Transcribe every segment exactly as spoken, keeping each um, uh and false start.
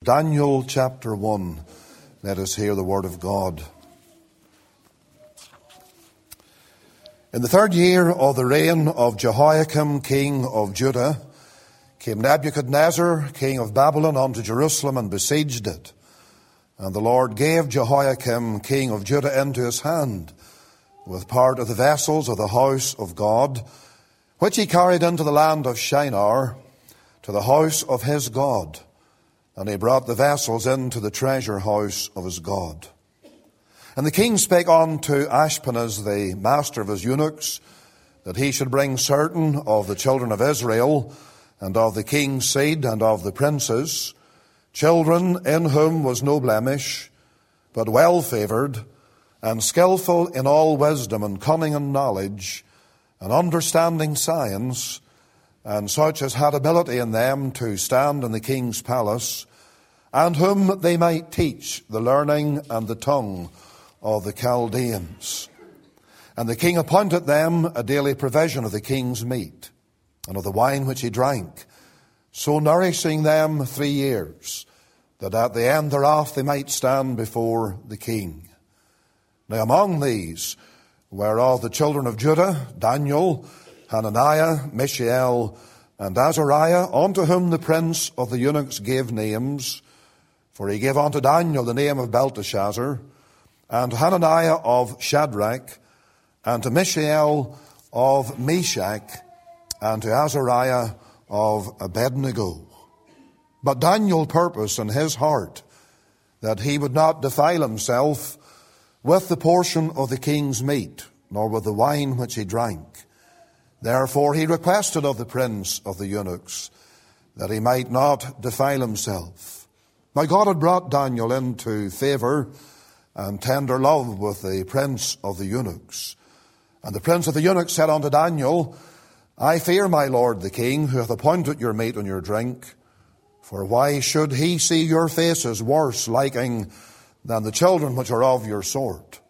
Daniel chapter one. Let us hear the word of God. In the third year of the reign of Jehoiakim, king of Judah, came Nebuchadnezzar, king of Babylon, unto Jerusalem and besieged it. And the Lord gave Jehoiakim, king of Judah, into his hand, with part of the vessels of the house of God, which he carried into the land of Shinar, to the house of his God. And he brought the vessels into the treasure house of his God. And the king spake unto Ashpenaz, the master of his eunuchs, that he should bring certain of the children of Israel, and of the king's seed, and of the princes, children in whom was no blemish, but well favoured, and skillful in all wisdom and cunning and knowledge, and understanding science, and such as had ability in them to stand in the king's palace, and whom they might teach the learning and the tongue of the Chaldeans. And the king appointed them a daily provision of the king's meat, and of the wine which he drank, so nourishing them three years, that at the end thereof they might stand before the king. Now among these were of the children of Judah, Daniel, Hananiah, Mishael, and Azariah, unto whom the prince of the eunuchs gave names. For he gave unto Daniel the name of Belteshazzar, and Hananiah of Shadrach, and to Mishael of Meshach, and to Azariah of Abednego. But Daniel purposed in his heart that he would not defile himself with the portion of the king's meat, nor with the wine which he drank. Therefore he requested of the prince of the eunuchs that he might not defile himself. Now God had brought Daniel into favour and tender love with the prince of the eunuchs. And the prince of the eunuchs said unto Daniel, I fear my lord the king, who hath appointed your meat and your drink. For why should he see your faces worse liking than the children which are of your sort?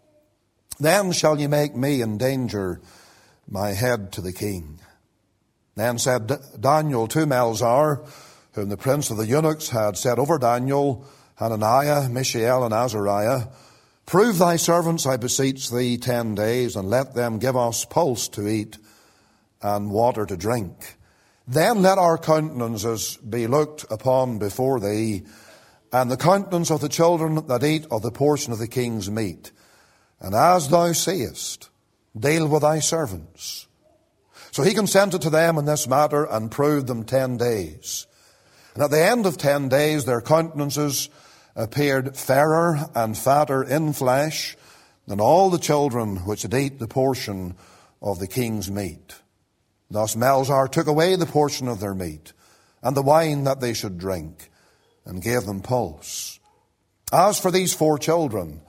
Then shall ye make me endanger my head to the king. Then said Daniel to Melzar, whom the prince of the eunuchs had set over Daniel, Hananiah, Mishael, and Azariah, prove thy servants, I beseech thee, ten days, and let them give us pulse to eat and water to drink. Then let our countenances be looked upon before thee, and the countenance of the children that eat of the portion of the king's meat. And as thou seest, deal with thy servants. So he consented to them in this matter, and proved them ten days. And at the end of ten days their countenances appeared fairer and fatter in flesh than all the children which had eat the portion of the king's meat. Thus Melzar took away the portion of their meat, and the wine that they should drink, and gave them pulse. As for these four children,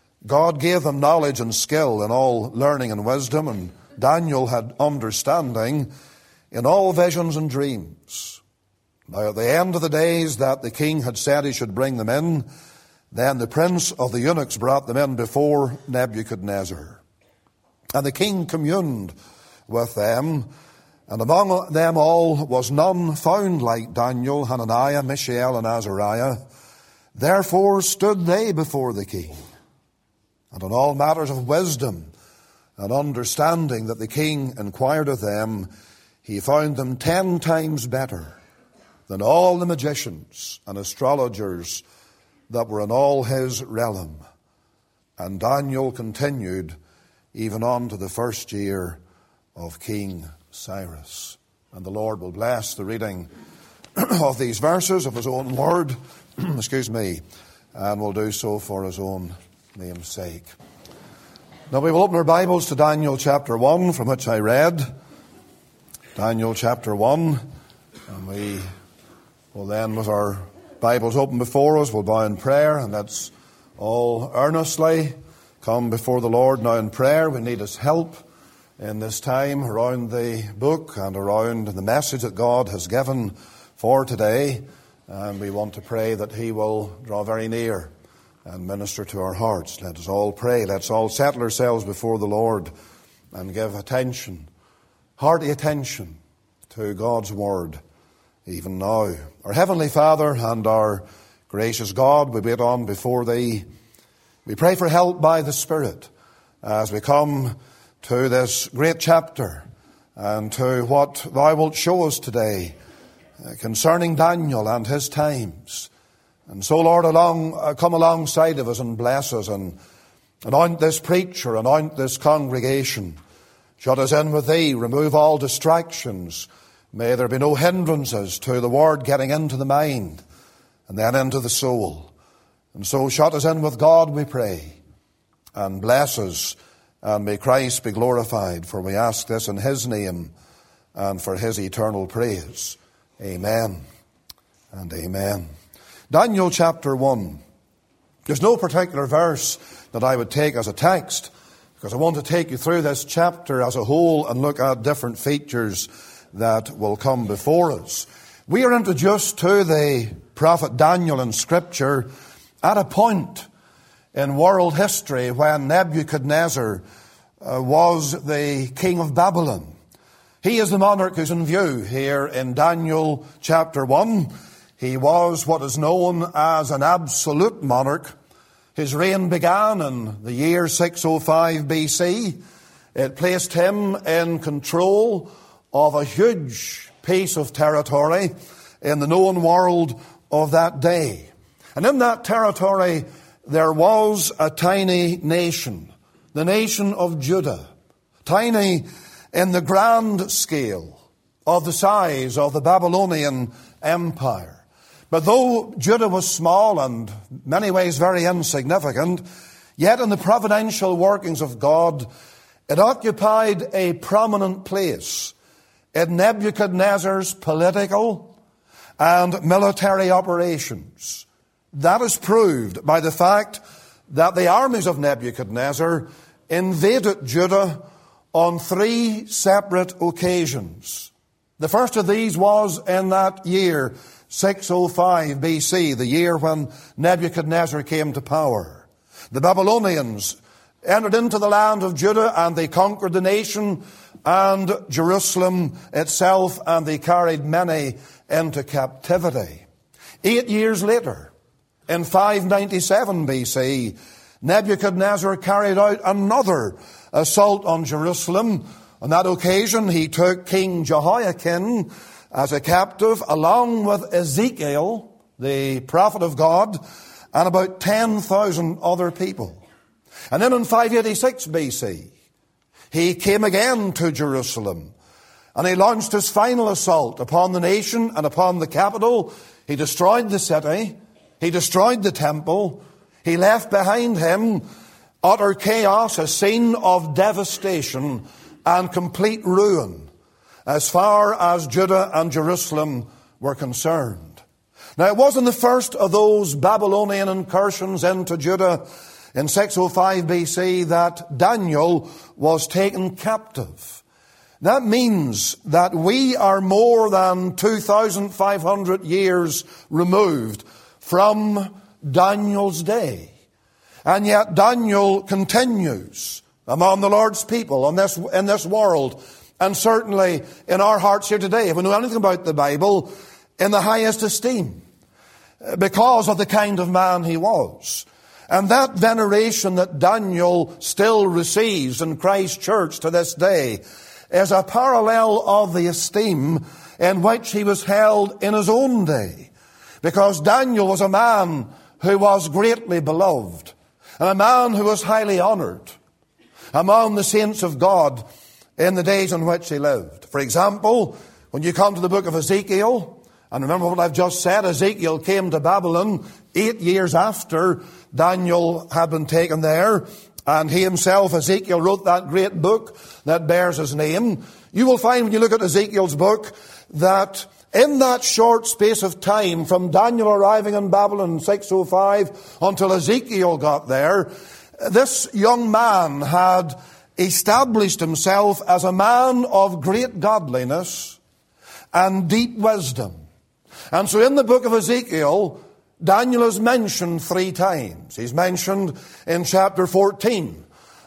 God gave them knowledge and skill in all learning and wisdom, and Daniel had understanding in all visions and dreams. Now at the end of the days that the king had said he should bring them in, then the prince of the eunuchs brought them in before Nebuchadnezzar. And the king communed with them, and among them all was none found like Daniel, Hananiah, Mishael, and Azariah. Therefore stood they before the king. And on all matters of wisdom and understanding that the king inquired of them, he found them ten times better than all the magicians and astrologers that were in all his realm. And Daniel continued even on to the first year of King Cyrus. And the Lord will bless the reading of these verses of his own word, excuse me, and will do so for his own name's sake. Now we will open our Bibles to Daniel chapter one, from which I read. Daniel chapter one, and we will then, with our Bibles open before us, we'll bow in prayer, and let's all earnestly come before the Lord now in prayer. We need his help in this time around the book and around the message that God has given for today. And we want to pray that he will draw very near and minister to our hearts. Let us all pray. Let's all settle ourselves before the Lord and give attention, hearty attention to God's word even now. Our Heavenly Father and our Gracious God, we wait on before Thee. We pray for help by the Spirit as we come to this great chapter and to what Thou wilt show us today uh, concerning Daniel and his times. And so, Lord, along, uh, come alongside of us and bless us and anoint this preacher, anoint this congregation. Shut us in with Thee, remove all distractions. May there be no hindrances to the word getting into the mind and then into the soul. And so shut us in with God, we pray, and bless us, and may Christ be glorified, for we ask this in His name and for His eternal praise. Amen and amen. Daniel chapter one. There's no particular verse that I would take as a text, because I want to take you through this chapter as a whole and look at different features that will come before us. We are introduced to the prophet Daniel in Scripture at a point in world history when Nebuchadnezzar uh, was the king of Babylon. He is the monarch who's in view here in Daniel chapter one. He was what is known as an absolute monarch. His reign began in the year six oh five B C. It placed him in control of a huge piece of territory in the known world of that day. And in that territory there was a tiny nation, the nation of Judah, tiny in the grand scale of the size of the Babylonian Empire. But though Judah was small and in many ways very insignificant, yet in the providential workings of God, it occupied a prominent place in Nebuchadnezzar's political and military operations. That is proved by the fact that the armies of Nebuchadnezzar invaded Judah on three separate occasions. The first of these was in that year, six oh five B C, the year when Nebuchadnezzar came to power. The Babylonians entered into the land of Judah and they conquered the nation and Jerusalem itself, and they carried many into captivity. Eight years later, in five ninety-seven B C, Nebuchadnezzar carried out another assault on Jerusalem. On that occasion, he took King Jehoiakim as a captive, along with Ezekiel, the prophet of God, and about ten thousand other people. And then in five eighty-six B C, he came again to Jerusalem, and he launched his final assault upon the nation and upon the capital. He destroyed the city. He destroyed the temple. He left behind him utter chaos, a scene of devastation and complete ruin as far as Judah and Jerusalem were concerned. Now, it wasn't the first of those Babylonian incursions into Judah in six oh five B C that Daniel was taken captive. That means that we are more than two thousand five hundred years removed from Daniel's day. And yet Daniel continues among the Lord's people in this, in this world, and certainly in our hearts here today, if we know anything about the Bible, in the highest esteem, because of the kind of man he was. And that veneration that Daniel still receives in Christ's church to this day is a parallel of the esteem in which he was held in his own day. Because Daniel was a man who was greatly beloved, and a man who was highly honored among the saints of God in the days in which he lived. For example, when you come to the book of Ezekiel, and remember what I've just said, Ezekiel came to Babylon eight years after Daniel had been taken there, and he himself, Ezekiel, wrote that great book that bears his name. You will find when you look at Ezekiel's book that in that short space of time from Daniel arriving in Babylon in six oh five until Ezekiel got there, this young man had established himself as a man of great godliness and deep wisdom. And so in the book of Ezekiel, Daniel is mentioned three times. He's mentioned in chapter fourteen,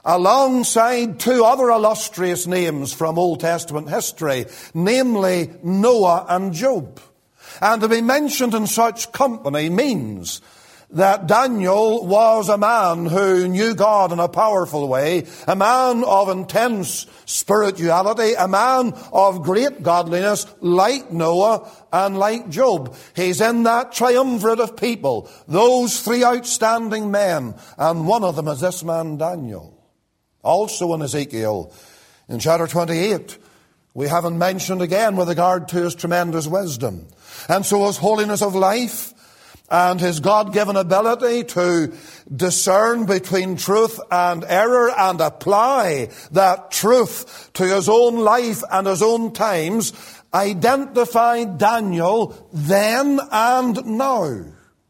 alongside two other illustrious names from Old Testament history, namely Noah and Job. And to be mentioned in such company means that Daniel was a man who knew God in a powerful way, a man of intense spirituality, a man of great godliness, like Noah and like Job. He's in that triumvirate of people, those three outstanding men, and one of them is this man Daniel. Also in Ezekiel, in chapter twenty-eight, we haven't mentioned again with regard to his tremendous wisdom. And so his holiness of life and his God-given ability to discern between truth and error and apply that truth to his own life and his own times identified Daniel then and now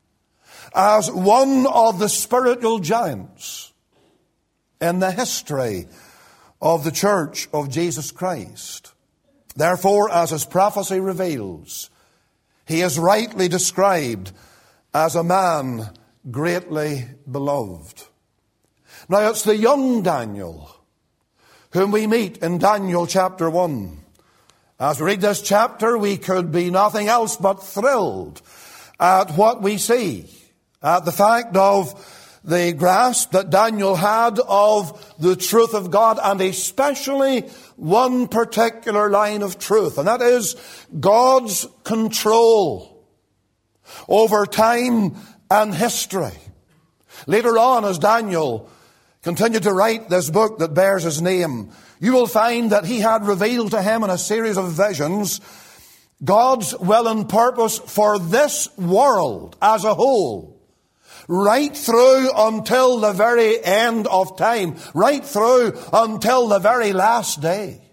as one of the spiritual giants in the history of the Church of Jesus Christ. Therefore, as his prophecy reveals, he is rightly described as a man greatly beloved. Now it's the young Daniel whom we meet in Daniel chapter one. As we read this chapter, we could be nothing else but thrilled at what we see, at the fact of the grasp that Daniel had of the truth of God, and especially one particular line of truth, and that is God's control over time and history. Later on, as Daniel continued to write this book that bears his name, you will find that he had revealed to him in a series of visions God's will and purpose for this world as a whole, right through until the very end of time, right through until the very last day.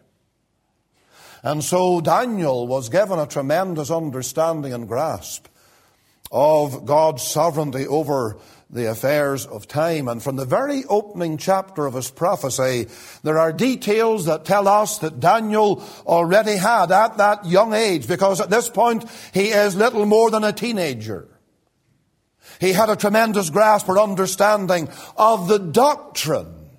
And so Daniel was given a tremendous understanding and grasp of God's sovereignty over the affairs of time. And from the very opening chapter of his prophecy, there are details that tell us that Daniel already had at that young age, because at this point he is little more than a teenager. He had a tremendous grasp or understanding of the doctrine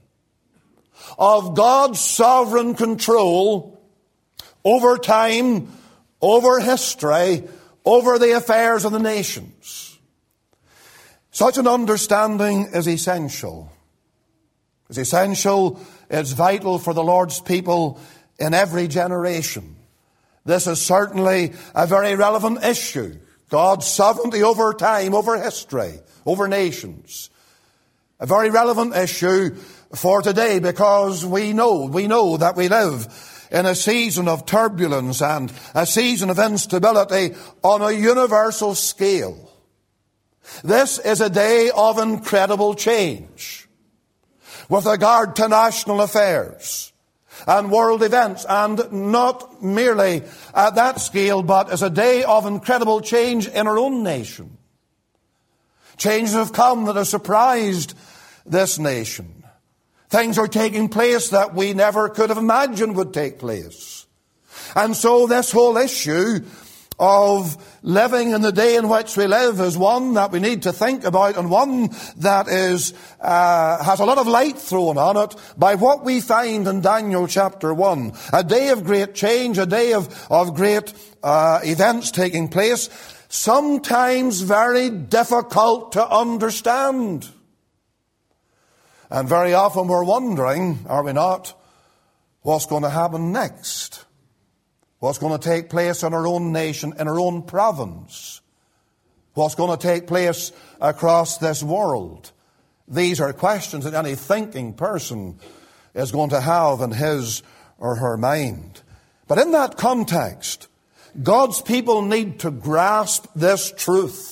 of God's sovereign control over time, over history, over the affairs of the nations. Such an understanding is essential. It's essential, it's vital for the Lord's people in every generation. This is certainly a very relevant issue. God's sovereignty over time, over history, over nations. A very relevant issue for today, because we know, we know that we live in a season of turbulence and a season of instability on a universal scale. This is a day of incredible change with regard to national affairs and world events, and not merely at that scale, but as a day of incredible change in our own nation. Changes have come that have surprised this nation. Things are taking place that we never could have imagined would take place. And so this whole issue of living in the day in which we live is one that we need to think about, and one that is uh, has a lot of light thrown on it by what we find in Daniel chapter one. A day of great change, a day of, of great uh, events taking place, sometimes very difficult to understand. And very often we're wondering, are we not, what's going to happen next? What's going to take place in our own nation, in our own province? What's going to take place across this world? These are questions that any thinking person is going to have in his or her mind. But in that context, God's people need to grasp this truth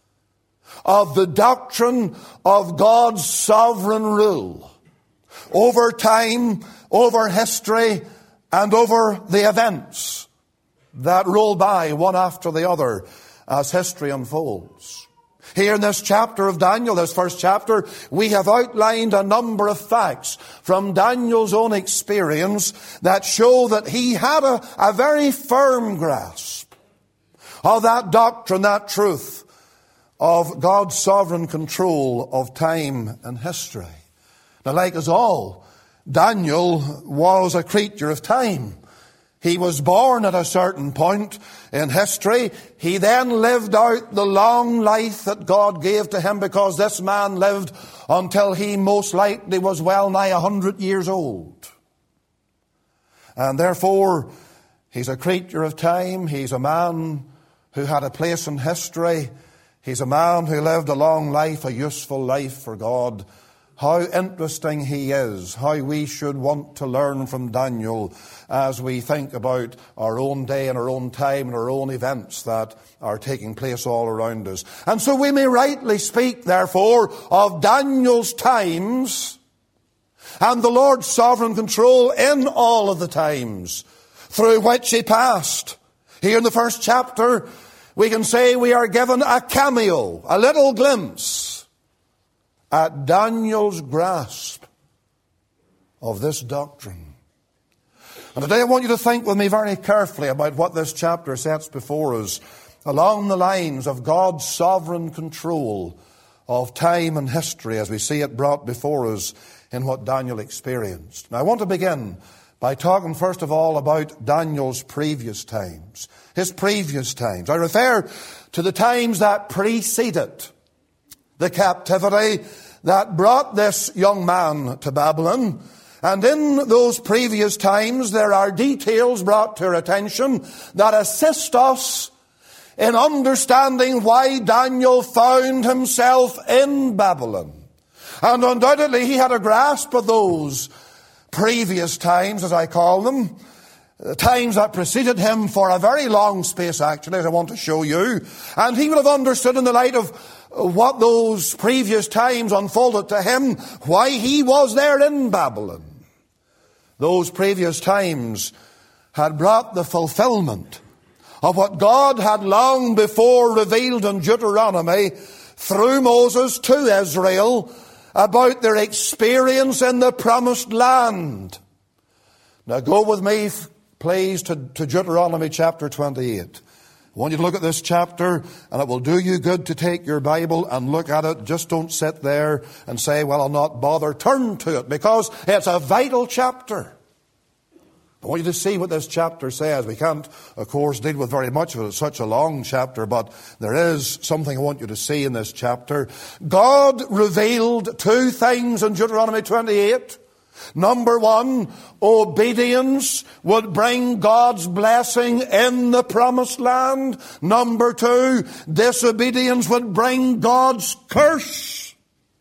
of the doctrine of God's sovereign rule over time, over history, and over the events that roll by one after the other as history unfolds. Here in this chapter of Daniel, this first chapter, we have outlined a number of facts from Daniel's own experience that show that he had a, a very firm grasp of that doctrine, that truth of God's sovereign control of time and history. Now, like us all, Daniel was a creature of time. He was born at a certain point in history. He then lived out the long life that God gave to him, because this man lived until he most likely was well nigh a hundred years old. And therefore, he's a creature of time. He's a man who had a place in history. He's a man who lived a long life, a useful life for God. How interesting he is, how we should want to learn from Daniel as we think about our own day and our own time and our own events that are taking place all around us. And so we may rightly speak, therefore, of Daniel's times and the Lord's sovereign control in all of the times through which he passed. Here in the first chapter, we can say we are given a cameo, a little glimpse at Daniel's grasp of this doctrine. And today I want you to think with me very carefully about what this chapter sets before us along the lines of God's sovereign control of time and history as we see it brought before us in what Daniel experienced. Now I want to begin by talking first of all about Daniel's previous times. His previous times. I refer to the times that preceded the captivity that brought this young man to Babylon. And in those previous times, there are details brought to our attention that assist us in understanding why Daniel found himself in Babylon. And undoubtedly, he had a grasp of those previous times, as I call them, the times that preceded him for a very long space, actually, as I want to show you. And he would have understood in the light of what those previous times unfolded to him, why he was there in Babylon. Those previous times had brought the fulfillment of what God had long before revealed in Deuteronomy through Moses to Israel about their experience in the promised land. Now go with me, please, to, to Deuteronomy chapter twenty-eight. I want you to look at this chapter, and it will do you good to take your Bible and look at it. Just don't sit there and say, well, I'll not bother. Turn to it, because it's a vital chapter. I want you to see what this chapter says. We can't, of course, deal with very much of it. It's such a long chapter, but there is something I want you to see in this chapter. God revealed two things in Deuteronomy twenty-eight. Number one, obedience would bring God's blessing in the promised land. Number two, disobedience would bring God's curse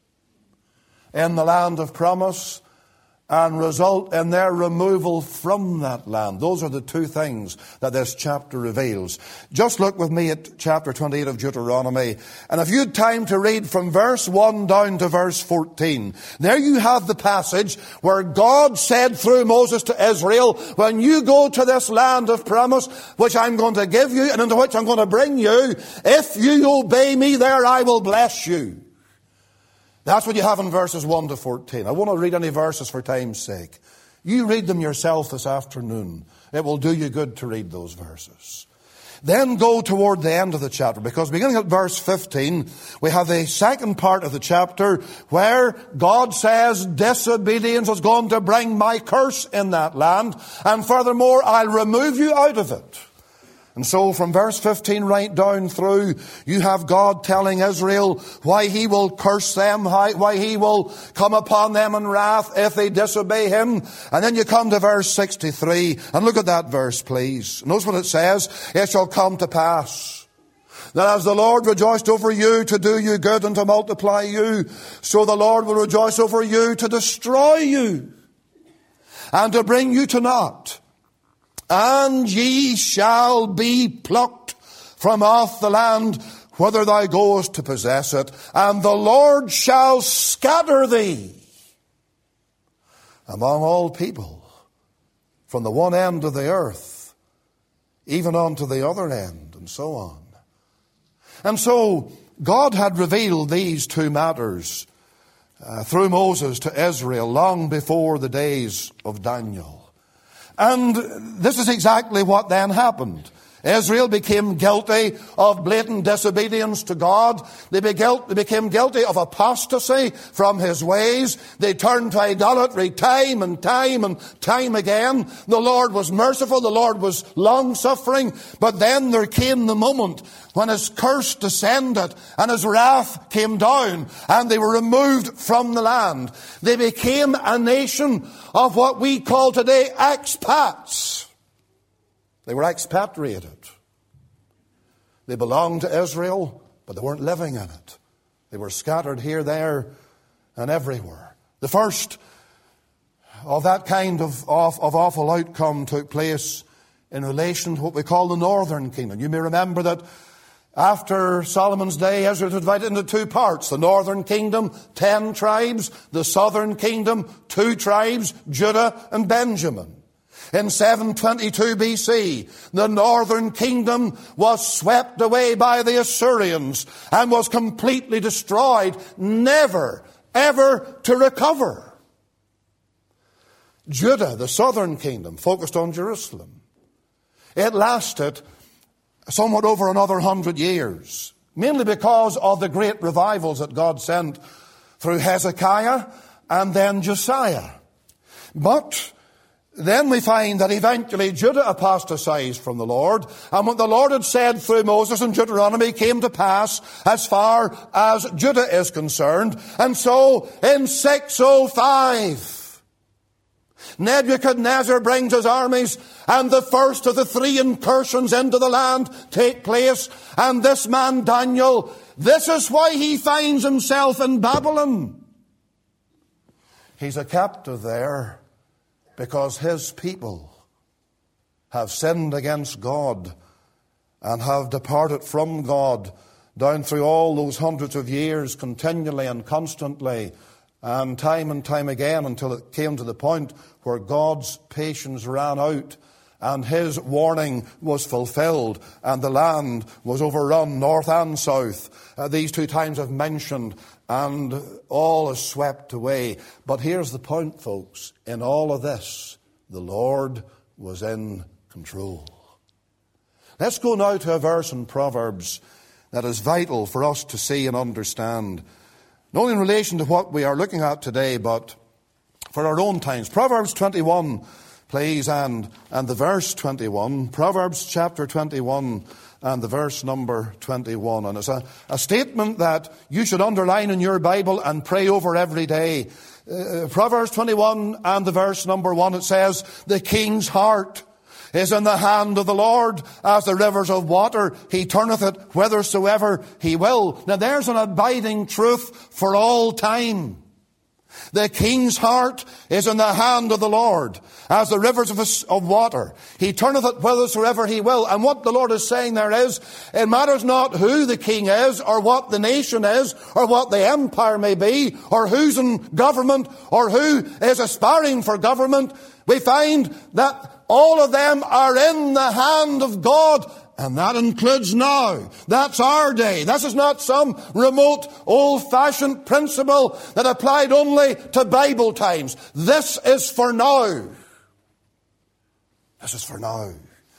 in the land of promise and result in their removal from that land. Those are the two things that this chapter reveals. Just look with me at chapter twenty-eight of Deuteronomy. And if you had time to read from verse one down to verse fourteen, there you have the passage where God said through Moses to Israel, when you go to this land of promise, which I'm going to give you and into which I'm going to bring you, if you obey me there, I will bless you. That's what you have in verses one to fourteen. I won't read any verses for time's sake. You read them yourself this afternoon. It will do you good to read those verses. Then go toward the end of the chapter, because beginning at verse fifteen, we have the second part of the chapter where God says disobedience is going to bring my curse in that land, and furthermore, I'll remove you out of it. And so from verse fifteen right down through, you have God telling Israel why he will curse them, why he will come upon them in wrath if they disobey him. And then you come to verse sixty-three, and look at that verse, please. Notice what it says. It shall come to pass that as the Lord rejoiced over you to do you good and to multiply you, so the Lord will rejoice over you to destroy you and to bring you to naught. And ye shall be plucked from off the land whither thou goest to possess it, and the Lord shall scatter thee among all people, from the one end of the earth, even unto the other end, and so on. And so God had revealed these two matters uh, through Moses to Israel long before the days of Daniel. And this is exactly what then happened. Israel became guilty of blatant disobedience to God. They became guilty of apostasy from His ways. They turned to idolatry time and time and time again. The Lord was merciful. The Lord was long-suffering. But then there came the moment when His curse descended and His wrath came down and they were removed from the land. They became a nation of what we call today expats. They were expatriated. They belonged to Israel, but they weren't living in it. They were scattered here, there, and everywhere. The first of that kind of, of, of awful outcome took place in relation to what we call the northern kingdom. You may remember that after Solomon's day, Israel was divided into two parts. The northern kingdom, ten tribes. The southern kingdom, two tribes, Judah and Benjamin. In seven twenty-two B C, the northern kingdom was swept away by the Assyrians and was completely destroyed, never, ever to recover. Judah, the southern kingdom, focused on Jerusalem. It lasted somewhat over another hundred years, mainly because of the great revivals that God sent through Hezekiah and then Josiah. But then we find that eventually Judah apostatized from the Lord, and what the Lord had said through Moses in Deuteronomy came to pass as far as Judah is concerned. And so in six oh five, Nebuchadnezzar brings his armies, and the first of the three incursions into the land take place. And this man Daniel, this is why he finds himself in Babylon. He's a captive there because his people have sinned against God and have departed from God down through all those hundreds of years, continually and constantly, and time and time again, until it came to the point where God's patience ran out and His warning was fulfilled and the land was overrun, north and south. Uh, these two times I've mentioned, and all is swept away. But here's the point, folks. In all of this, the Lord was in control. Let's go now to a verse in Proverbs that is vital for us to see and understand, not only in relation to what we are looking at today, but for our own times. Proverbs twenty-one, please, and, and the verse twenty-one. Proverbs chapter twenty-one and the verse number twenty-one. And it's a, a statement that you should underline in your Bible and pray over every day. Uh, Proverbs twenty-one and the verse number one, it says, "The king's heart is in the hand of the Lord, as the rivers of water. He turneth it whithersoever He will." Now there's an abiding truth for all time. The king's heart is in the hand of the Lord, as the rivers of, of water. He turneth it whithersoever He will. And what the Lord is saying there is, it matters not who the king is, or what the nation is, or what the empire may be, or who's in government, or who is aspiring for government. We find that all of them are in the hand of God. And that includes now. That's our day. This is not some remote, old-fashioned principle that applied only to Bible times. This is for now. This is for now.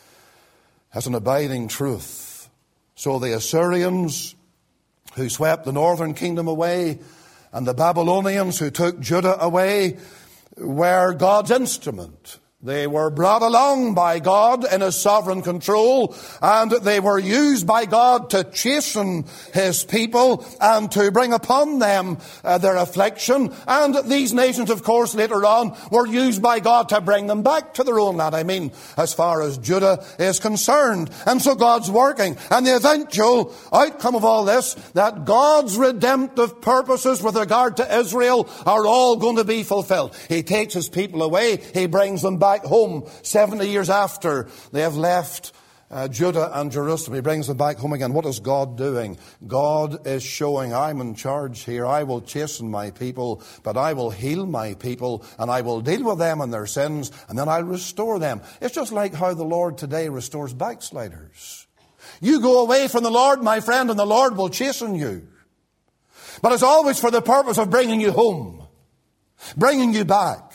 As an abiding truth. So the Assyrians, who swept the northern kingdom away, and the Babylonians, who took Judah away, were God's instrument. They were brought along by God in His sovereign control, and they were used by God to chasten His people and to bring upon them uh, their affliction. And these nations, of course, later on were used by God to bring them back to their own land. I mean, as far as Judah is concerned. And so God's working. And the eventual outcome of all this, that God's redemptive purposes with regard to Israel are all going to be fulfilled. He takes His people away. He brings them back home seventy years after they have left uh, Judah and Jerusalem. He brings them back home again. What is God doing? God is showing, I'm in charge here. I will chasten my people, but I will heal my people, and I will deal with them and their sins, and then I'll restore them. It's just like how the Lord today restores backsliders. You go away from the Lord, my friend, and the Lord will chasten you. But it's always for the purpose of bringing you home, bringing you back.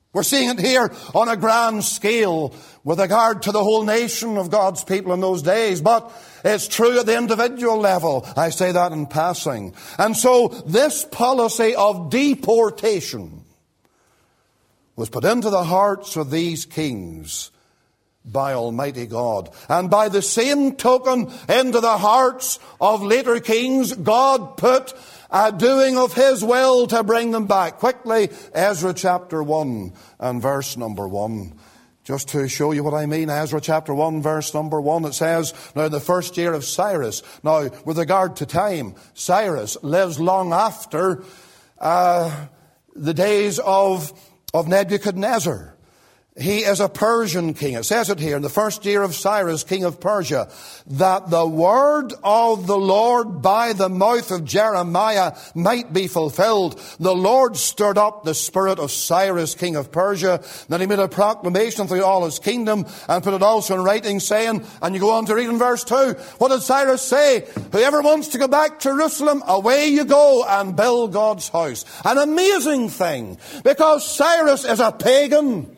We're seeing it here on a grand scale with regard to the whole nation of God's people in those days. But it's true at the individual level. I say that in passing. And so this policy of deportation was put into the hearts of these kings by Almighty God. And by the same token, into the hearts of later kings, God put a doing of His will to bring them back. Quickly, Ezra chapter one and verse number one. Just to show you what I mean, Ezra chapter one, verse number one, it says, now in the first year of Cyrus. Now, with regard to time, Cyrus lives long after uh, the days of, of Nebuchadnezzar. He is a Persian king. It says it here, in the first year of Cyrus, king of Persia, that the word of the Lord by the mouth of Jeremiah might be fulfilled. The Lord stirred up the spirit of Cyrus, king of Persia. Then he made a proclamation through all his kingdom and put it also in writing, saying, and you go on to read in verse two, what did Cyrus say? Whoever wants to go back to Jerusalem, away you go and build God's house. An amazing thing, because Cyrus is a pagan.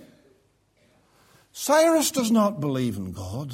Cyrus does not believe in God.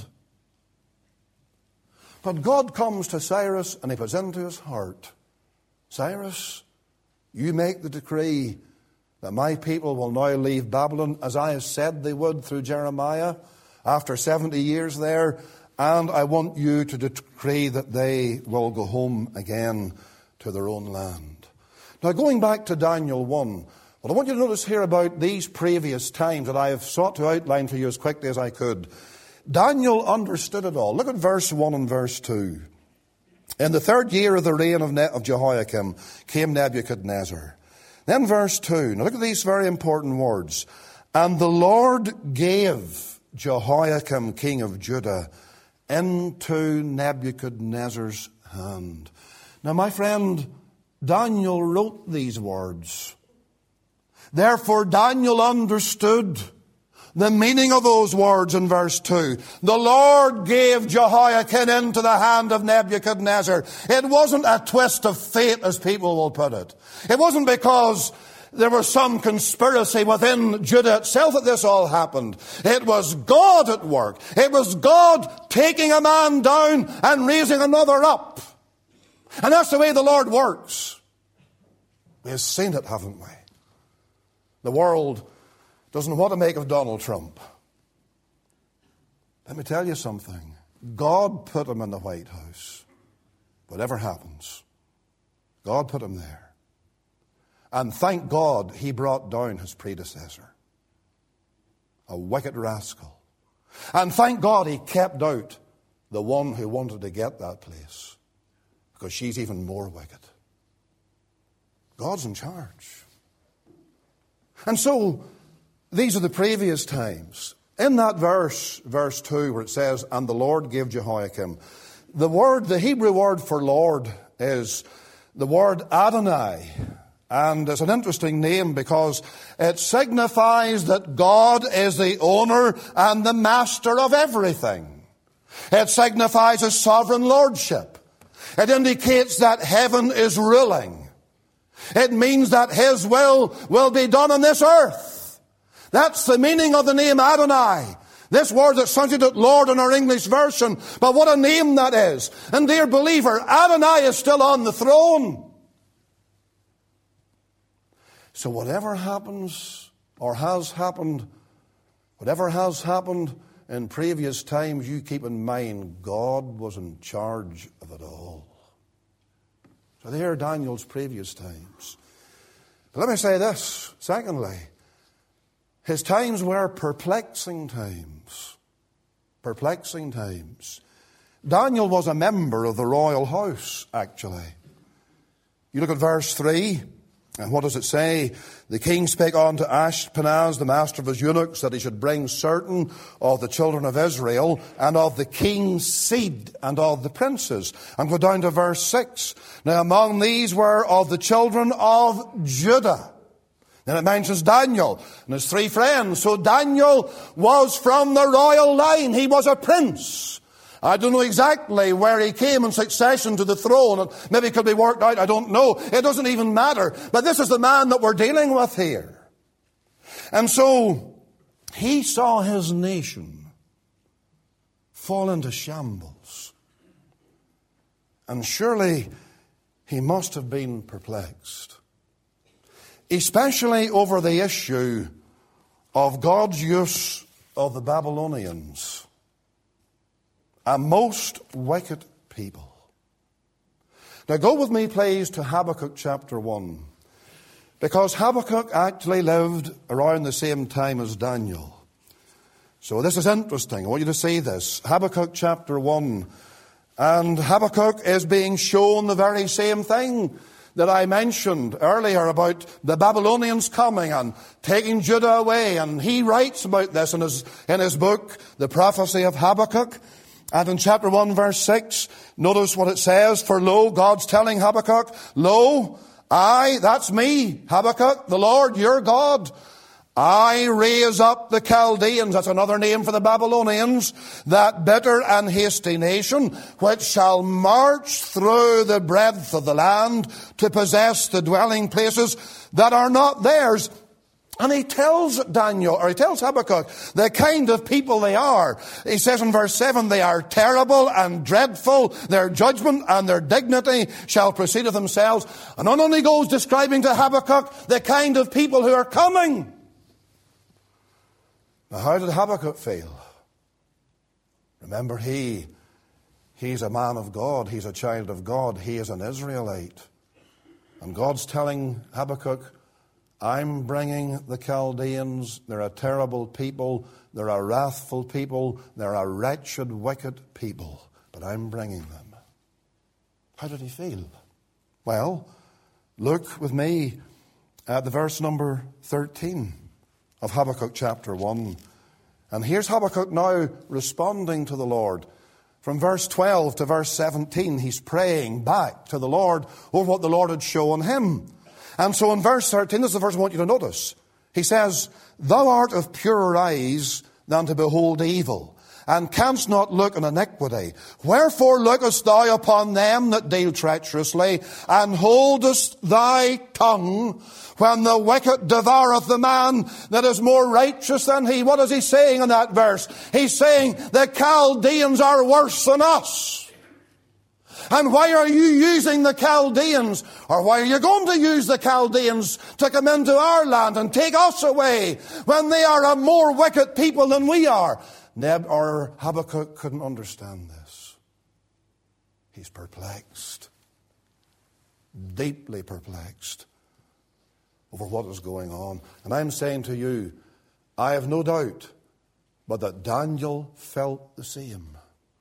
But God comes to Cyrus and He puts into his heart, Cyrus, you make the decree that my people will now leave Babylon as I have said they would through Jeremiah after seventy years there, and I want you to decree that they will go home again to their own land. Now, going back to Daniel one, what I want you to notice here about these previous times that I have sought to outline for you as quickly as I could. Daniel understood it all. Look at verse one and verse two. In the third year of the reign of, ne- of Jehoiakim came Nebuchadnezzar. Then verse two. Now look at these very important words. And the Lord gave Jehoiakim, king of Judah, into Nebuchadnezzar's hand. Now, my friend, Daniel wrote these words. Therefore, Daniel understood the meaning of those words in verse two. The Lord gave Jehoiakim into the hand of Nebuchadnezzar. It wasn't a twist of fate, as people will put it. It wasn't because there was some conspiracy within Judah itself that this all happened. It was God at work. It was God taking a man down and raising another up. And that's the way the Lord works. We've seen it, haven't we? The world doesn't know what to make of Donald Trump. Let me tell you something. God put him in the White House. Whatever happens, God put him there. And thank God he brought down his predecessor, a wicked rascal. And thank God he kept out the one who wanted to get that place, because she's even more wicked. God's in charge. And so, these are the previous times. In that verse, verse two, where it says, and the Lord gave Jehoiakim, the word, the Hebrew word for Lord is the word Adonai. And it's an interesting name because it signifies that God is the owner and the master of everything. It signifies His sovereign lordship. It indicates that heaven is ruling. It means that His will will be done on this earth. That's the meaning of the name Adonai. This word that's translated Lord in our English version. But what a name that is. And dear believer, Adonai is still on the throne. So whatever happens or has happened, whatever has happened in previous times, you keep in mind God was in charge of it all. So there are Daniel's previous times. But let me say this, secondly. His times were perplexing times. Perplexing times. Daniel was a member of the royal house, actually. You look at verse three, and what does it say? The king spake unto Ashpenaz, the master of his eunuchs, that he should bring certain of the children of Israel, and of the king's seed, and of the princes. And go down to verse six. Now among these were of the children of Judah. Then it mentions Daniel and his three friends. So Daniel was from the royal line. He was a prince. I don't know exactly where he came in succession to the throne. And maybe it could be worked out. I don't know. It doesn't even matter. But this is the man that we're dealing with here. And so he saw his nation fall into shambles. And surely he must have been perplexed, especially over the issue of God's use of the Babylonians, a most wicked people. Now go with me, please, to Habakkuk chapter one, because Habakkuk actually lived around the same time as Daniel. So this is interesting. I want you to see this. Habakkuk chapter one. And Habakkuk is being shown the very same thing that I mentioned earlier about the Babylonians coming and taking Judah away. And he writes about this in his, in his book, The Prophecy of Habakkuk. And in chapter one, verse six, notice what it says. For lo, God's telling Habakkuk, lo, I, that's me, Habakkuk, the Lord, your God, I raise up the Chaldeans, that's another name for the Babylonians, that bitter and hasty nation, which shall march through the breadth of the land to possess the dwelling places that are not theirs. And he tells Daniel, or he tells Habakkuk, the kind of people they are. He says in verse seven, they are terrible and dreadful. Their judgment and their dignity shall proceed of themselves. And on he goes describing to Habakkuk the kind of people who are coming. Now, how did Habakkuk feel? Remember, he, he's a man of God. He's a child of God. He is an Israelite. And God's telling Habakkuk, I'm bringing the Chaldeans. They're a terrible people. They're a wrathful people. They're a wretched, wicked people. But I'm bringing them. How did he feel? Well, look with me at the verse number thirteen of Habakkuk chapter one. And here's Habakkuk now responding to the Lord. From verse twelve to verse seventeen, he's praying back to the Lord over what the Lord had shown him. And so in verse thirteen, this is the verse I want you to notice. He says, Thou art of purer eyes than to behold evil, and canst not look on iniquity. Wherefore lookest thou upon them that deal treacherously, and holdest thy tongue when the wicked devoureth the man that is more righteous than he? What is he saying in that verse? He's saying the Chaldeans are worse than us. And why are you using the Chaldeans? Or why are you going to use the Chaldeans to come into our land and take us away when they are a more wicked people than we are? Neb or Habakkuk couldn't understand this. He's perplexed. Deeply perplexed over what is going on. And I'm saying to you, I have no doubt but that Daniel felt the same.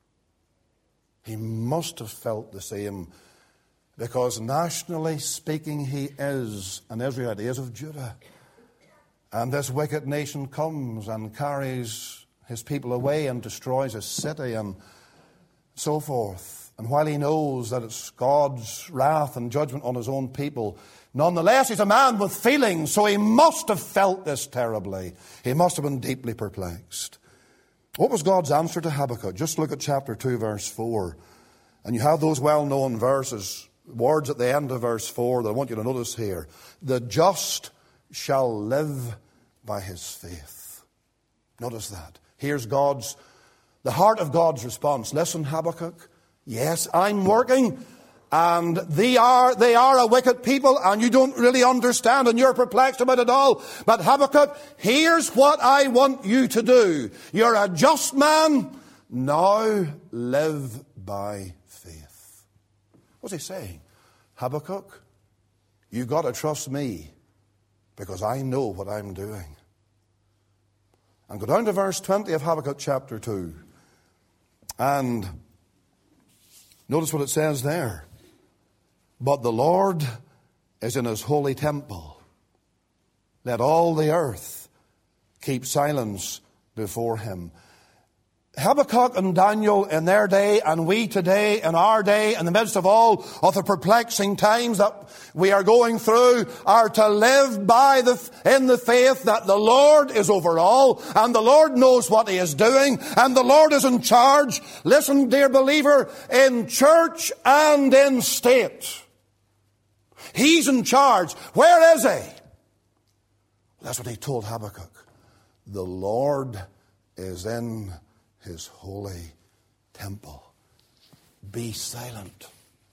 He must have felt the same, because nationally speaking, he is an Israelite. He is of Judah. And this wicked nation comes and carries his people away and destroys his city and so forth. And while he knows that it's God's wrath and judgment on his own people, nonetheless, he's a man with feelings, so he must have felt this terribly. He must have been deeply perplexed. What was God's answer to Habakkuk? Just look at chapter two, verse four. And you have those well-known verses, words at the end of verse four that I want you to notice here. The just shall live by his faith. Notice that. Here's God's, the heart of God's response. Listen, Habakkuk, yes, I'm working, and they are, they are a wicked people, and you don't really understand, and you're perplexed about it all. But Habakkuk, here's what I want you to do. You're a just man. Now live by faith. What's he saying? Habakkuk, you've got to trust me, because I know what I'm doing. And go down to verse twenty of Habakkuk chapter two. And notice what it says there. But the Lord is in his holy temple. Let all the earth keep silence before him. Habakkuk and Daniel in their day, and we today in our day, in the midst of all of the perplexing times that we are going through, are to live by the, in the faith that the Lord is over all, and the Lord knows what he is doing, and the Lord is in charge. Listen, dear believer, in church and in state. He's in charge. Where is he? That's what he told Habakkuk. The Lord is in his holy temple. Be silent.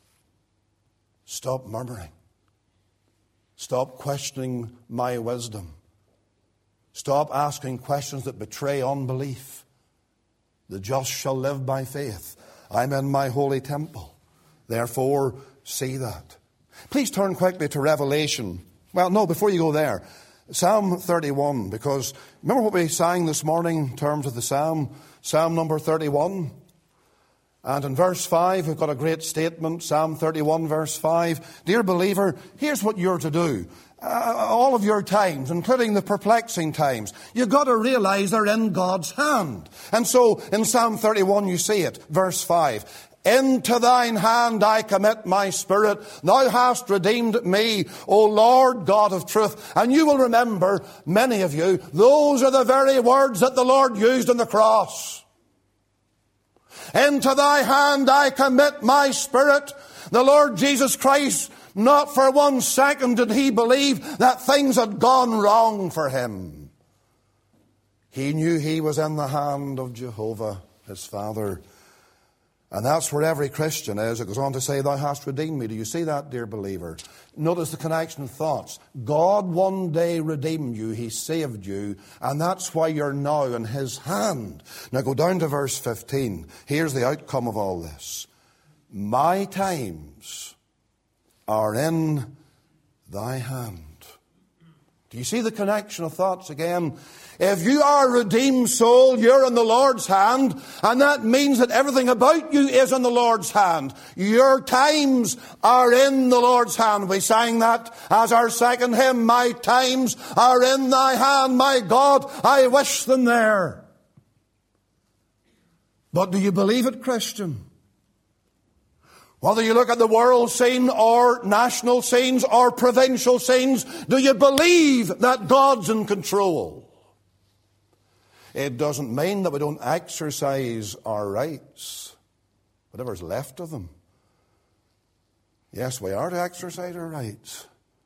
Stop murmuring. Stop questioning my wisdom. Stop asking questions that betray unbelief. The just shall live by faith. I'm in my holy temple. Therefore, see that. Please turn quickly to Revelation. Well, no, before you go there, Psalm thirty-one, because remember what we sang this morning in terms of the Psalm, Psalm number thirty-one? And in verse five, we've got a great statement, Psalm thirty-one, verse five. Dear believer, here's what you're to do. Uh, all of your times, including the perplexing times, you've got to realize they're in God's hand. And so in Psalm thirty-one, you see it, verse five. Into thine hand I commit my spirit. Thou hast redeemed me, O Lord God of truth. And you will remember, many of you, those are the very words that the Lord used on the cross. Into thy hand I commit my spirit. The Lord Jesus Christ, not for one second did he believe that things had gone wrong for him. He knew he was in the hand of Jehovah, his Father. And that's where every Christian is. It goes on to say, thou hast redeemed me. Do you see that, dear believer? Notice the connection of thoughts. God one day redeemed you. He saved you. And that's why you're now in his hand. Now go down to verse fifteen. Here's the outcome of all this. My times are in thy hand. Do you see the connection of thoughts again? If you are a redeemed soul, you're in the Lord's hand, and that means that everything about you is in the Lord's hand. Your times are in the Lord's hand. We sang that as our second hymn. My times are in thy hand, my God, I wish them there. But do you believe it, Christian? Whether you look at the world scene or national scenes or provincial scenes, do you believe that God's in control? It doesn't mean that we don't exercise our rights, whatever's left of them. Yes, we are to exercise our rights.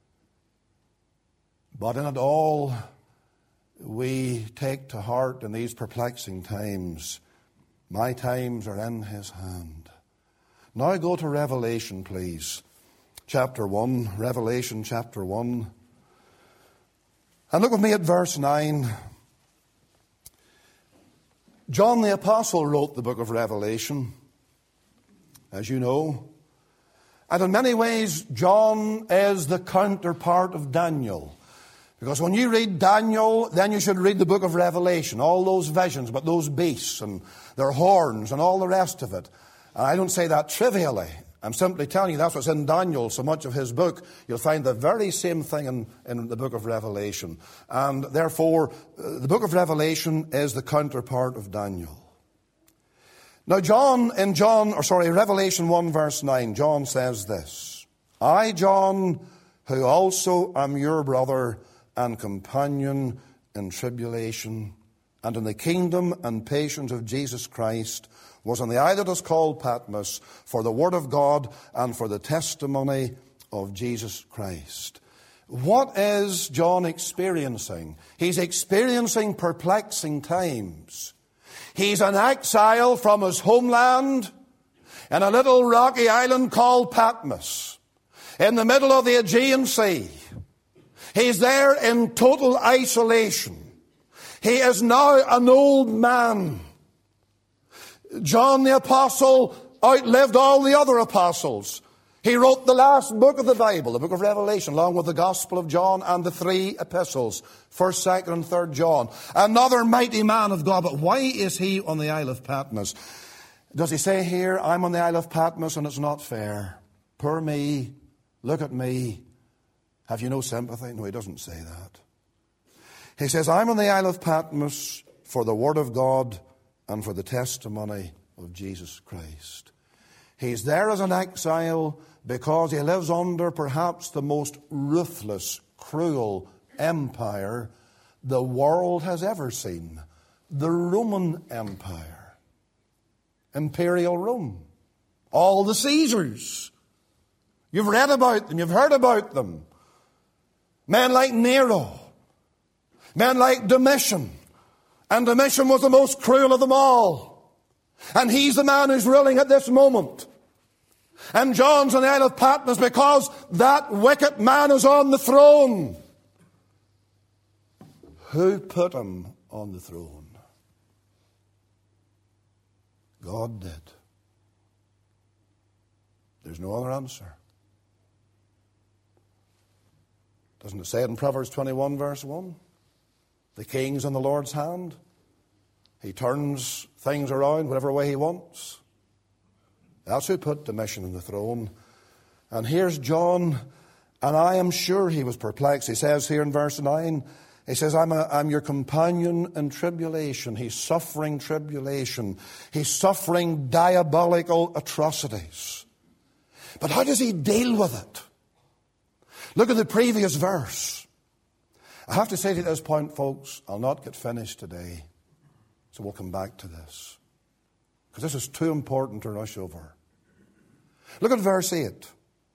But in it all, we take to heart in these perplexing times, my times are in his hand. Now go to Revelation, please. Chapter one, Revelation chapter one. And look with me at verse nine. John the Apostle wrote the book of Revelation, as you know. And in many ways, John is the counterpart of Daniel. Because when you read Daniel, then you should read the book of Revelation. All those visions about those beasts and their horns and all the rest of it. And I don't say that trivially. I'm simply telling you that's what's in Daniel, so much of his book. You'll find the very same thing in, in the book of Revelation. And therefore, uh, the book of Revelation is the counterpart of Daniel. Now John, in John, or sorry, Revelation one verse nine, John says this. I, John, who also am your brother and companion in tribulation and in the kingdom and patience of Jesus Christ, was on the island that is called Patmos for the word of God and for the testimony of Jesus Christ. What is John experiencing? He's experiencing perplexing times. He's an exile from his homeland in a little rocky island called Patmos, in the middle of the Aegean Sea. He's there in total isolation. He is now an old man. John the Apostle outlived all the other apostles. He wrote the last book of the Bible, the book of Revelation, along with the Gospel of John and the three epistles, First, Second, and Third John. Another mighty man of God. But why is he on the Isle of Patmos? Does he say here, I'm on the Isle of Patmos and it's not fair? Poor me. Look at me. Have you no sympathy? No, he doesn't say that. He says, I'm on the Isle of Patmos for the word of God and for the testimony of Jesus Christ. He's there as an exile because he lives under perhaps the most ruthless, cruel empire the world has ever seen. The Roman Empire. Imperial Rome. All the Caesars. You've read about them. You've heard about them. Men like Nero. Men like Domitian. And Domitian was the most cruel of them all. And he's the man who's ruling at this moment. And John's on the Isle of Patmos because that wicked man is on the throne. Who put him on the throne? God did. There's no other answer. Doesn't it say it in Proverbs twenty-one verse one? The king's in the Lord's hand. He turns things around whatever way he wants. That's who put Domitian on the throne. And here's John, and I am sure he was perplexed. He says here in verse nine, he says, I'm, a, I'm your companion in tribulation. He's suffering tribulation. He's suffering diabolical atrocities. But how does he deal with it? Look at the previous verse. I have to say to this point, folks, I'll not get finished today. So we'll come back to this. Because this is too important to rush over. Look at verse eight.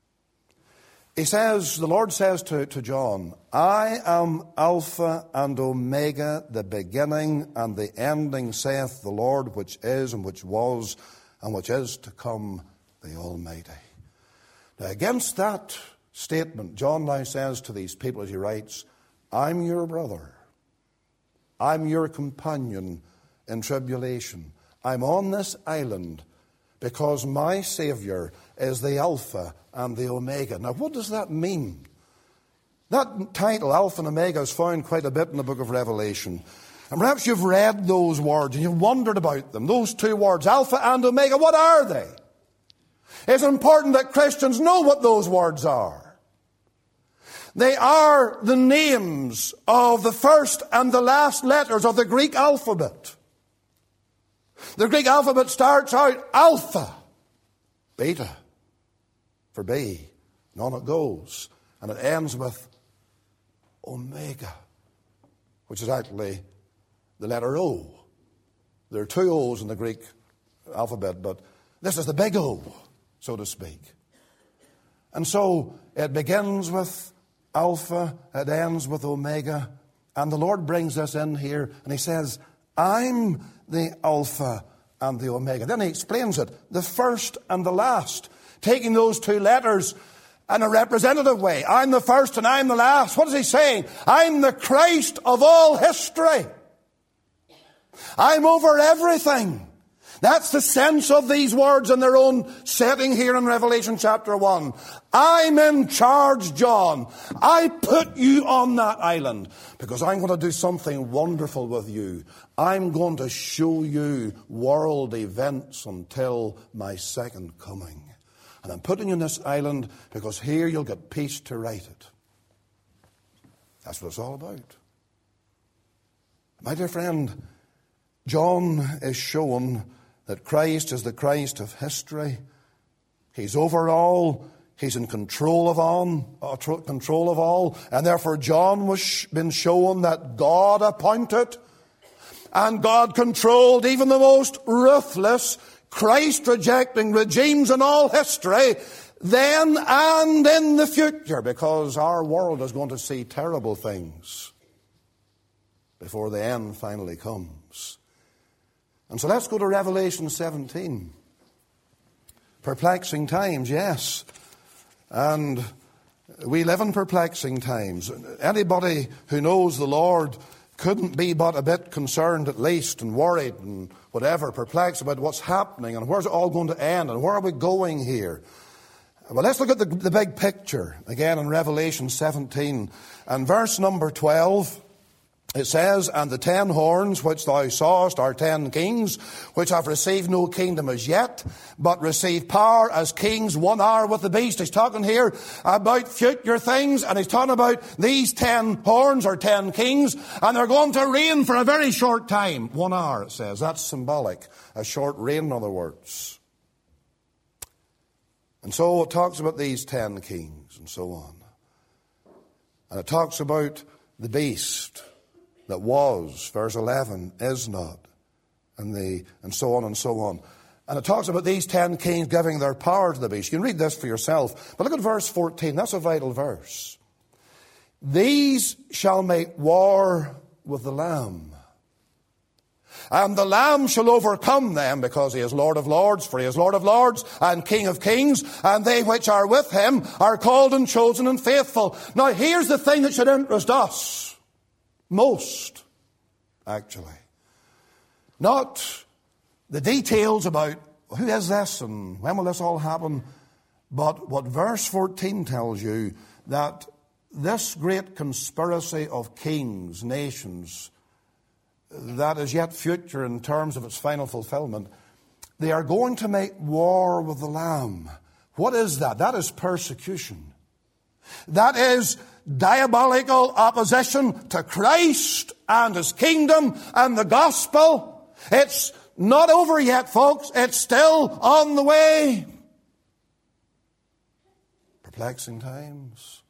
He says, the Lord says to, to John, I am Alpha and Omega, the beginning and the ending, saith the Lord, which is and which was and which is to come, the Almighty. Now, against that statement, John now says to these people as he writes, I'm your brother. I'm your companion in tribulation. I'm on this island because my Savior is the Alpha and the Omega. Now, what does that mean? That title, Alpha and Omega, is found quite a bit in the book of Revelation. And perhaps you've read those words and you've wondered about them. Those two words, Alpha and Omega, what are they? It's important that Christians know what those words are. They are the names of the first and the last letters of the Greek alphabet. The Greek alphabet starts out Alpha, Beta, for B, and on it goes. And it ends with Omega, which is actually the letter O. There are two O's in the Greek alphabet, but this is the big O, so to speak. And so it begins with Alpha, it ends with Omega, and the Lord brings us in here, and he says, I'm the Alpha and the Omega. Then he explains it, the first and the last, taking those two letters in a representative way. I'm the first and I'm the last. What is he saying? I'm the Christ of all history. I'm over everything. That's the sense of these words in their own setting here in Revelation chapter one. I'm in charge, John. I put you on that island because I'm going to do something wonderful with you. I'm going to show you world events until my second coming. And I'm putting you on this island because here you'll get peace to write it. That's what it's all about. My dear friend, John is showing that Christ is the Christ of history. He's over all. He's in control of all, uh, control of all. And therefore John was sh- been shown that God appointed and God controlled even the most ruthless, Christ-rejecting regimes in all history, then and in the future, because our world is going to see terrible things before the end finally comes. And so let's go to Revelation seventeen. Perplexing times, yes. And we live in perplexing times. Anybody who knows the Lord couldn't be but a bit concerned at least and worried and whatever, perplexed about what's happening and where's it all going to end and where are we going here. Well, let's look at the, the big picture again in Revelation seventeen and verse number twelve. It says, and the ten horns which thou sawest are ten kings, which have received no kingdom as yet, but receive power as kings one hour with the beast. He's talking here about future things, and he's talking about these ten horns or ten kings, and they're going to reign for a very short time. One hour, it says. That's symbolic. A short reign, in other words. And so it talks about these ten kings, and so on. And it talks about the beast that was, verse eleven, is not, and the and so on and so on. And it talks about these ten kings giving their power to the beast. You can read this for yourself. But look at verse fourteen. That's a vital verse. These shall make war with the Lamb. And the Lamb shall overcome them, because he is Lord of lords, for he is Lord of lords and King of kings, and they which are with him are called and chosen and faithful. Now here's the thing that should interest us most, actually. Not the details about who is this and when will this all happen, but what verse fourteen tells you, that this great conspiracy of kings, nations, that is yet future in terms of its final fulfillment, they are going to make war with the Lamb. What is that? That is persecution. That is diabolical opposition to Christ and his kingdom and the gospel. It's not over yet, folks. It's still on the way. Perplexing times.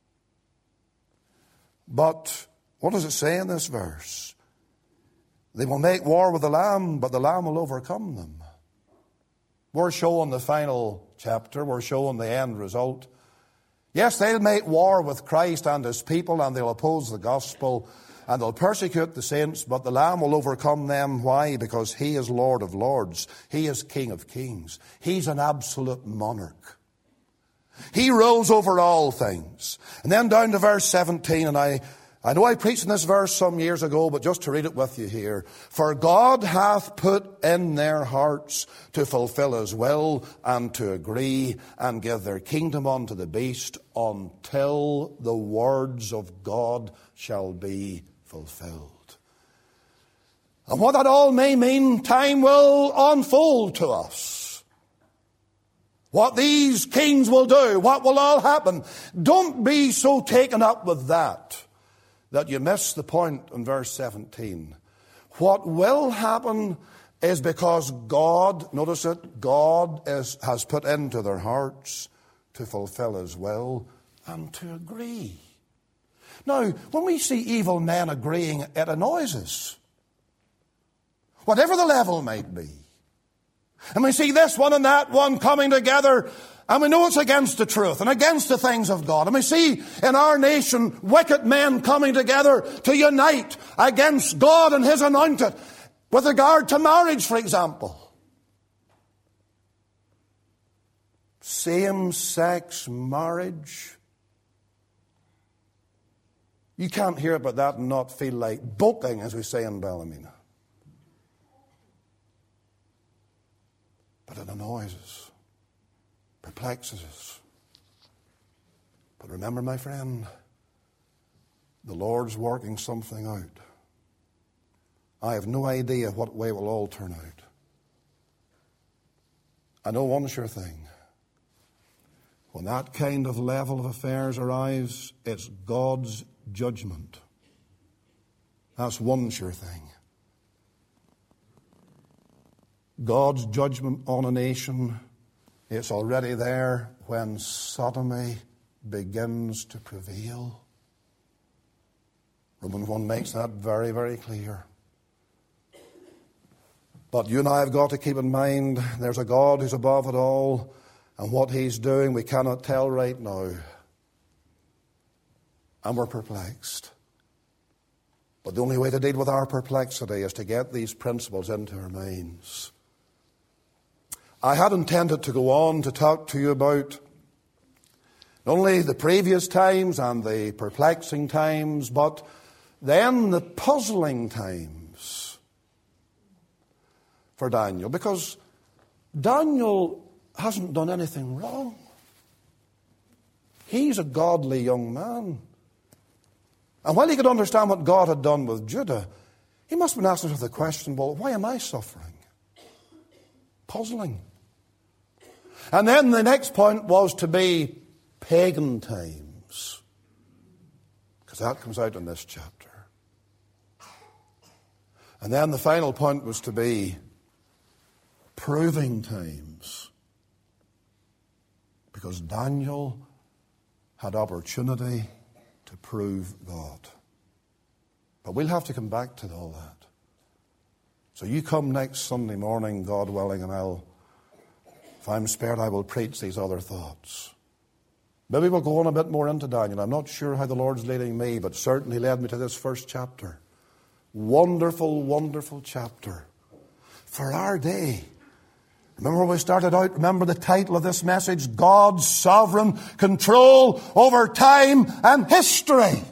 But what does it say in this verse? They will make war with the Lamb, but the Lamb will overcome them. We're showing the final chapter. We're showing the end result. Yes, they'll make war with Christ and his people, and they'll oppose the gospel, and they'll persecute the saints, but the Lamb will overcome them. Why? Because he is Lord of lords. He is King of kings. He's an absolute monarch. He rules over all things. And then down to verse seventeen, and I I know I preached in this verse some years ago, but just to read it with you here. For God hath put in their hearts to fulfill his will and to agree and give their kingdom unto the beast until the words of God shall be fulfilled. And what that all may mean, time will unfold to us. What these kings will do, what will all happen. Don't be so taken up with that that you miss the point in verse seventeen. What will happen is because God, notice it, God is, has put into their hearts to fulfill his will and to agree. Now, when we see evil men agreeing, it annoys us. Whatever the level might be. And we see this one and that one coming together, and we know it's against the truth and against the things of God. And we see in our nation wicked men coming together to unite against God and his anointed with regard to marriage, for example. Same-sex marriage. You can't hear about that and not feel like bolting, as we say in Ballymena. But it annoys us. Perplexes us. But remember, my friend, the Lord's working something out. I have no idea what way it will all turn out. I know one sure thing. When that kind of level of affairs arrives, it's God's judgment. That's one sure thing. God's judgment on a nation, it's already there when sodomy begins to prevail. Romans one makes that very, very clear. But you and I have got to keep in mind there's a God who's above it all, and what he's doing we cannot tell right now. And we're perplexed. But the only way to deal with our perplexity is to get these principles into our minds. I had intended to go on to talk to you about not only the previous times and the perplexing times, but then the puzzling times for Daniel. Because Daniel hasn't done anything wrong. He's a godly young man. And while he could understand what God had done with Judah, he must have been asking himself the question, well, why am I suffering? Puzzling. And then the next point was to be pagan times. Because that comes out in this chapter. And then the final point was to be proving times. Because Daniel had opportunity to prove God. But we'll have to come back to all that. So you come next Sunday morning, God willing, and I'll, if I'm spared, I will preach these other thoughts. Maybe we'll go on a bit more into Daniel. I'm not sure how the Lord's leading me, but certainly led me to this first chapter. Wonderful, wonderful chapter for our day. Remember when we started out, remember the title of this message, God's sovereign control over time and history.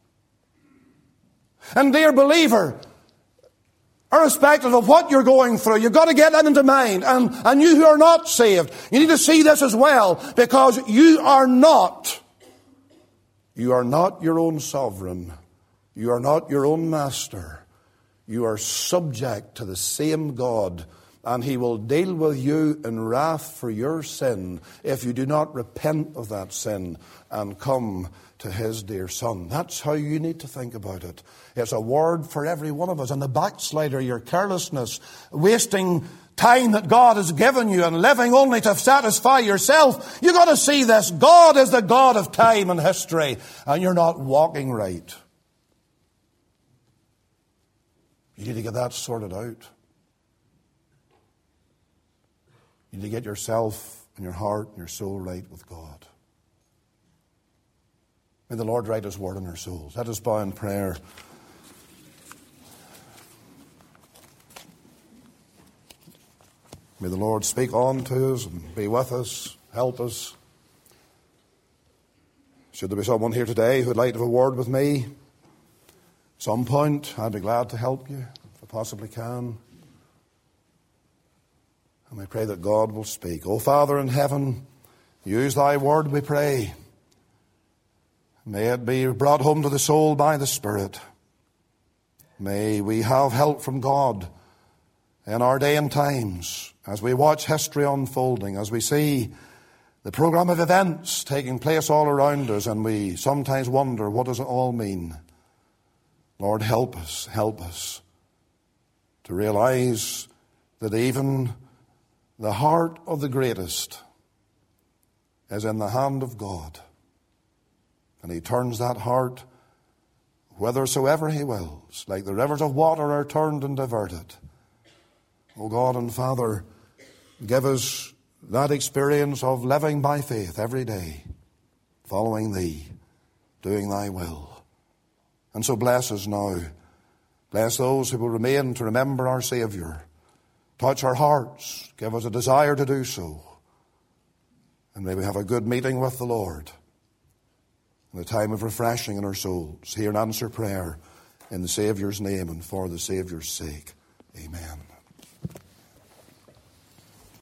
And dear believer, irrespective of what you're going through, you've got to get that into mind. And, and you who are not saved, you need to see this as well, because you are not, you are not your own sovereign. You are not your own master. You are subject to the same God, and He will deal with you in wrath for your sin if you do not repent of that sin and come to His dear Son. That's how you need to think about it. It's a word for every one of us. And the backslider, your carelessness, wasting time that God has given you and living only to satisfy yourself, you've got to see this. God is the God of time and history, and you're not walking right. You need to get that sorted out. You need to get yourself and your heart and your soul right with God. May the Lord write His word in our souls. Let us bow in prayer. May the Lord speak on to us and be with us, help us. Should there be someone here today who would like to have a word with me, at some point, I'd be glad to help you, if I possibly can. And we pray that God will speak. O Father in heaven, use Thy word, we pray. May it be brought home to the soul by the Spirit. May we have help from God in our day and times, as we watch history unfolding, as we see the program of events taking place all around us, and we sometimes wonder, what does it all mean? Lord, help us, help us to realize that even the heart of the greatest is in the hand of God. And He turns that heart whithersoever He wills, like the rivers of water are turned and diverted. O God and Father, give us that experience of living by faith every day, following Thee, doing Thy will. And so bless us now. Bless those who will remain to remember our Saviour. Touch our hearts. Give us a desire to do so. And may we have a good meeting with the Lord, and a time of refreshing in our souls. Hear and answer prayer in the Saviour's name and for the Saviour's sake. Amen.